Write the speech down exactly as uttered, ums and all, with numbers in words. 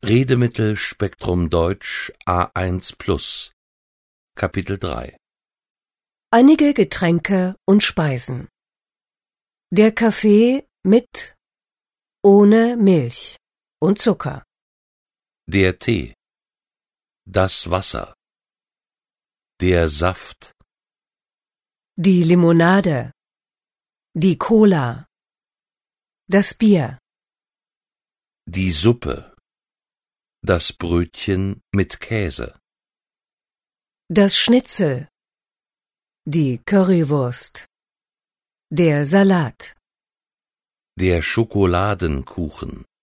Redemittelspektrum Deutsch A eins plus Kapitel drei Einige Getränke und Speisen. Der Kaffee mit, ohne Milch und Zucker. Der Tee. Das Wasser. Der Saft. Die Limonade. Die Cola. Das Bier. Die Suppe. Das Brötchen mit Käse. Das Schnitzel. Die Currywurst. Der Salat. Der Schokoladenkuchen.